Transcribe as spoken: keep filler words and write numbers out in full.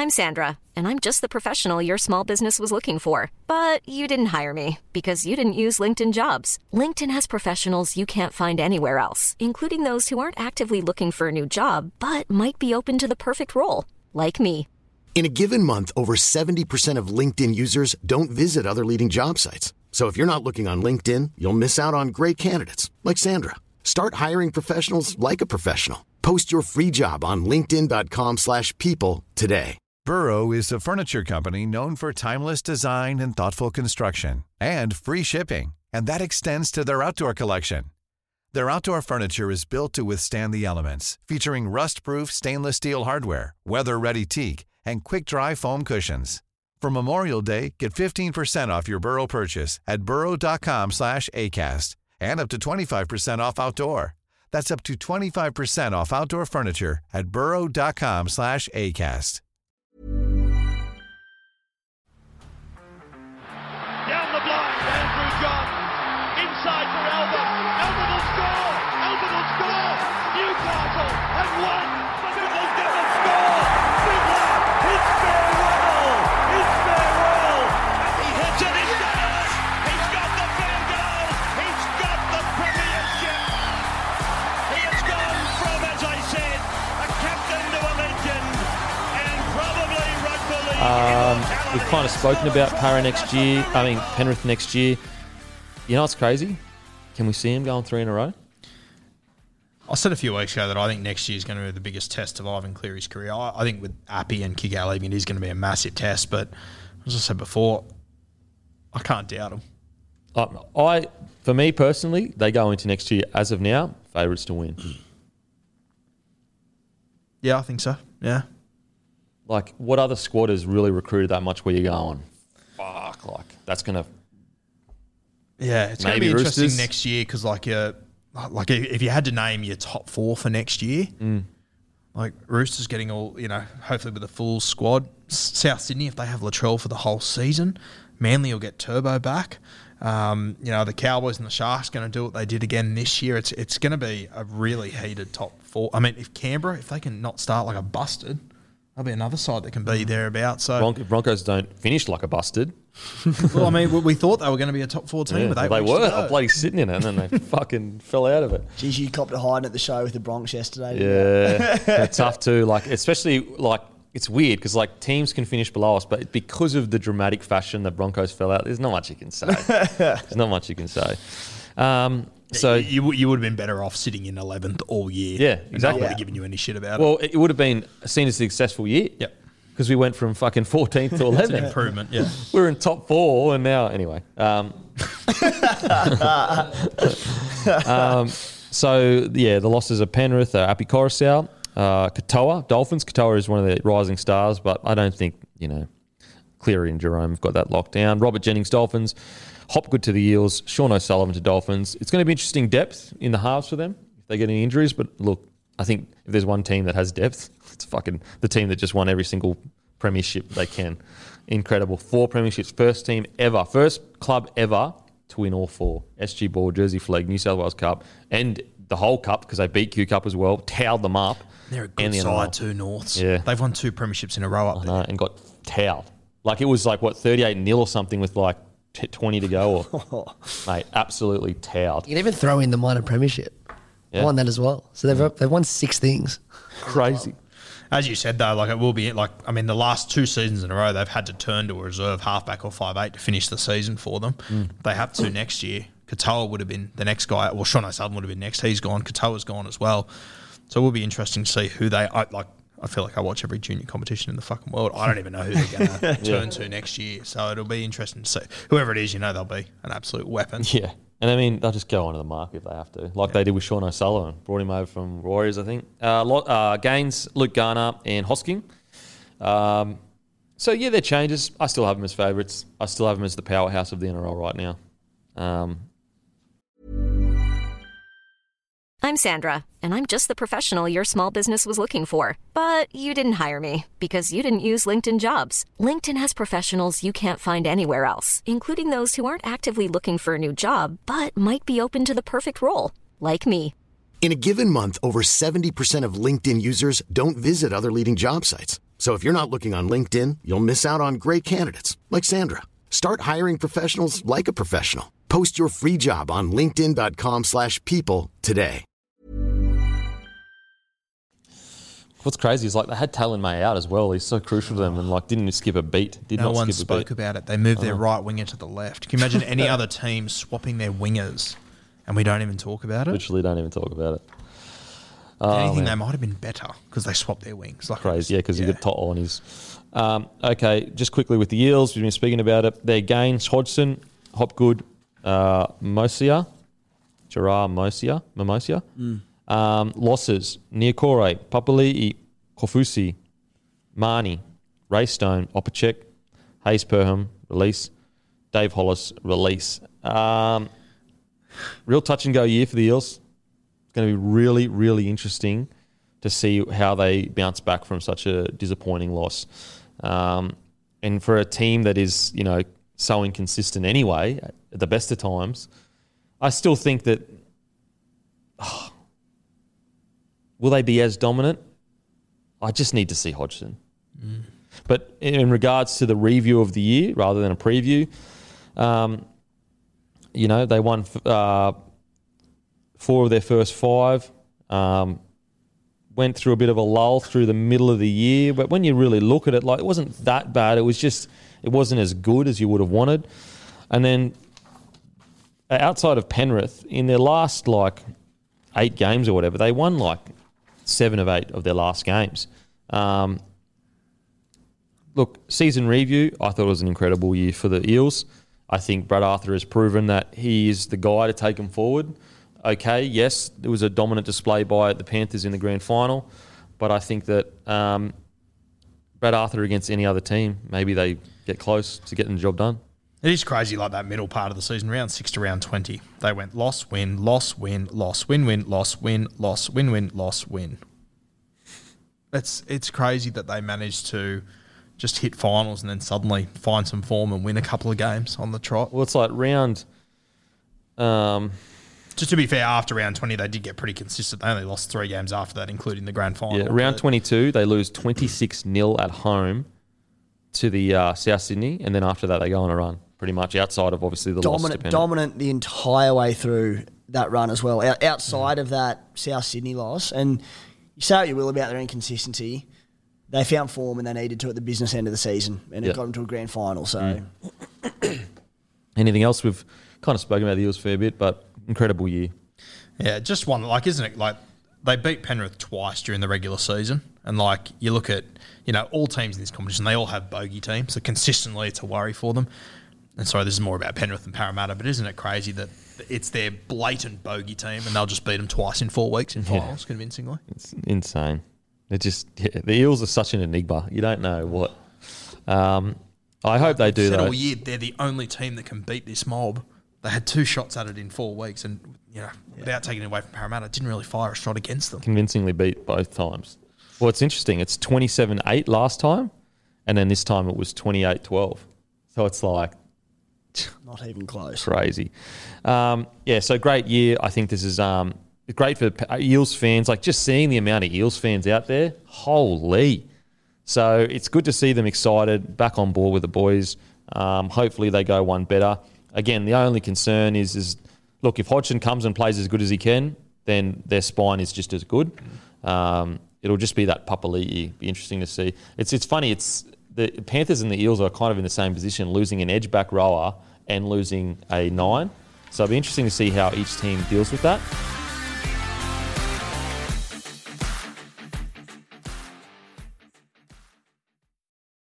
I'm Sandra, and I'm just the professional your small business was looking for. But you didn't hire me because you didn't use LinkedIn Jobs. LinkedIn has professionals you can't find anywhere else, including those who aren't actively looking for a new job, but might be open to the perfect role, like me. In a given month, over seventy percent of LinkedIn users don't visit other leading job sites. So if you're not looking on LinkedIn, you'll miss out on great candidates like Sandra. Start hiring professionals like a professional. Post your free job on linkedin dot com slash people today. Burrow is a furniture company known for timeless design and thoughtful construction and free shipping, and that extends to their outdoor collection. Their outdoor furniture is built to withstand the elements, featuring rust-proof stainless steel hardware, weather-ready teak, and quick-dry foam cushions. For Memorial Day, get fifteen percent off your Burrow purchase at burrow dot com slash acast and up to twenty-five percent off outdoor. That's up to twenty-five percent off outdoor furniture at burrow dot com slash acast. Down the blind, Andrew John. Inside for Albert. Albert will score. Albert will score. Newcastle have won. Fiddler's going to score. Fiddler, it's farewell. It's farewell. And he hits it. He's got it. He's got the field goal. He's got the premiership. He has gone from, as I said, a captain to a legend. And probably rugby league. Um, we've kind of spoken about Para next year. I mean, Penrith next year. You know what's crazy? Can we see him going three in a row? I said a few weeks ago that I think next year is going to be the biggest test of Ivan Cleary's career. I, I think with Appy and Kick Out it is going to be a massive test, but as I said before, I can't doubt him. Uh, I, for me personally, they go into next year, as of now, favourites to win. Yeah, I think so. Yeah. Like, what other squad has really recruited that much where you're going, fuck, like, that's going to... Yeah, it's going to be interesting Roosters. Next year because, like, uh, like if you had to name your top four for next year, mm. like Roosters getting all, you know, hopefully with a full squad. South Sydney, if they have Latrell for the whole season, Manly will get Turbo back. Um, you know, the Cowboys and the Sharks going to do what they did again this year. It's it's going to be a really heated top four. I mean, if Canberra, if they can not start like a busted, there'll be another side that can be thereabouts. So Bron- Broncos don't finish like a busted. Well, I mean, we thought they were going to be a top four team yeah, with eight they weeks were. to go. I was bloody sitting in it, and then they fucking fell out of it. Geez, you copped a hiding at the show with the Bronx yesterday. Yeah, they're tough too. Like, especially like it's weird because like teams can finish below us, but because of the dramatic fashion the Broncos fell out, there's not much you can say. There's not much you can say. Um, so you you would have been better off sitting in eleventh all year. Yeah, and exactly. No one would have given you any shit about well, it. Well, it would have been seen as a successful year. Yep. Because we went from fucking fourteenth to eleventh. It's an improvement, yeah. We were in top four, and now, anyway. Um, um, so, yeah, the losses are Penrith, uh, Api Coruscant, uh, Katoa, Dolphins. Katoa is one of the rising stars, but I don't think, you know, Cleary and Jerome have got that locked down. Robert Jennings, Dolphins. Hopgood to the Eels. Sean O'Sullivan to Dolphins. It's going to be interesting depth in the halves for them if they get any injuries, but look, I think if there's one team that has depth, it's fucking the team that just won every single premiership they can. Incredible. Four premierships. First team ever. First club ever to win all four. S G Ball, Jersey Flag, New South Wales Cup, and the whole Cup because they beat Q Cup as well, towed them up. They're a good the side too, Norths. Yeah. They've won two premierships in a row up I there. know, and got towed. Like it was like, what, thirty-eight nil or something with like twenty to go. Or, mate, absolutely towed. You can even throw in the minor premiership. Yeah. They won that as well. So they've, Yeah. they've won six things. Crazy. As you said, though, like it will be like, I mean, the last two seasons in a row, they've had to turn to a reserve halfback or five eight to finish the season for them. Mm. They have to next year. Katoa would have been the next guy. Well, Sean O'Sullivan would have been next. He's gone. Katoa's gone as well. So it will be interesting to see who they I, like. I feel like I watch every junior competition in the fucking world. I don't even know who they're going to turn to next year. So it'll be interesting to see. Whoever it is, you know, they'll be an absolute weapon. Yeah. And I mean, they'll just go onto the market if they have to, like yeah. they did with Sean O'Sullivan. Brought him over from Warriors, I think. Uh, lot, uh, Gaines, Luke Garner, and Hosking. Um, so, yeah, they're changes. I still have them as favourites. I still have them as the powerhouse of the N R L right now. Um, I'm Sandra, and I'm just the professional your small business was looking for. But you didn't hire me because you didn't use LinkedIn Jobs. LinkedIn has professionals you can't find anywhere else, including those who aren't actively looking for a new job, but might be open to the perfect role, like me. In a given month, over seventy percent of LinkedIn users don't visit other leading job sites. So if you're not looking on LinkedIn, you'll miss out on great candidates like Sandra. Start hiring professionals like a professional. Post your free job on linkedin.com slash people today. What's crazy is like they had Talon May out as well. He's so crucial to them and like didn't skip a beat. Did no not one skip spoke a beat. about it. They moved their Oh. right winger to the left. Can you imagine any other team swapping their wingers and we don't even talk about it? Literally don't even talk about it. If Oh, anything, man. they might have been better because they swapped their wings. Like Crazy, yeah, because you got To'o on his. Um, okay, just quickly with the Eels, we've been speaking about it. Their gains: Hodgson, Hopgood, uh, Mosia, Gerard Mosia, Mimosia. Mm. Um, losses: Niokore, Papali'i, Kofusi, Marnie, Raystone, Opacek, Hayes Perham, release, Dave Hollis, release. Um, real touch and go year for the Eels. It's going to be really, really interesting to see how they bounce back from such a disappointing loss. Um, and for a team that is, you know, so inconsistent anyway, at the best of times, I still think that, oh, will they be as dominant? I just need to see Hodgson. Mm. But in regards to the review of the year, rather than a preview, um, you know, they won uh, four of their first five. Um, went through a bit of a lull through the middle of the year, but when you really look at it, like it wasn't that bad. It was just it wasn't as good as you would have wanted. And then outside of Penrith, in their last like eight games or whatever, they won like seven of eight of their last games. Um, look, season review, I thought it was an incredible year for the Eels. I think Brad Arthur has proven that he is the guy to take them forward. Okay, yes, there was a dominant display by the Panthers in the grand final, but I think that um, Brad Arthur against any other team, maybe they get close to getting the job done. It is crazy, like that middle part of the season, round six to round twenty. They went loss, win, loss, win, loss, win, win, loss, win, loss, win, win, loss, win. It's it's crazy that they managed to just hit finals and then suddenly find some form and win a couple of games on the trot. Well, it's like round... Um, Just to be fair, after round twenty, they did get pretty consistent. They only lost three games after that, including the grand final. yeah, round But twenty-two, they lose twenty-six nil at home to the uh, South Sydney, and then after that they go on a run, pretty much outside of obviously the loss to Dominant, Penrith. dominant the entire way through that run as well. Out, outside of that South Sydney loss, and you say what you will about their inconsistency, they found form and they needed to at the business end of the season, and Yeah. it got them to a grand final. So, Mm. Anything else? We've kind of spoken about the Eels a fair bit, but incredible year. Yeah, just one, like, isn't it, like, they beat Penrith twice during the regular season, and, like, you look at, you know, all teams in this competition, they all have bogey teams, so consistently it's a worry for them. And sorry, this is more about Penrith and Parramatta, but isn't it crazy that it's their blatant bogey team and they'll just beat them twice in four weeks in Yeah. finals, convincingly? It's insane. They're just yeah, the Eels are such an enigma. You don't know what. Um, I hope they do Said though. all year, they're the only team that can beat this mob. They had two shots at it in four weeks, and you know, without taking it away from Parramatta, didn't really fire a shot against them. Convincingly beat both times. Well, it's interesting. It's twenty-seven eight last time, and then this time it was twenty-eight twelve. So it's like not even close. crazy. Um, yeah, so great year. I think this is um, great for Eels fans. Like just seeing the amount of Eels fans out there, holy. So it's good to see them excited, back on board with the boys. Um, hopefully they go one better. Again, the only concern is, is, look, if Hodgson comes and plays as good as he can, then their spine is just as good. Um, it'll just be that Papali'i. Be interesting to see. It's it's funny. It's the Panthers and the Eels are kind of in the same position, losing an edge back rower and losing a nine. So it'll be interesting to see how each team deals with that.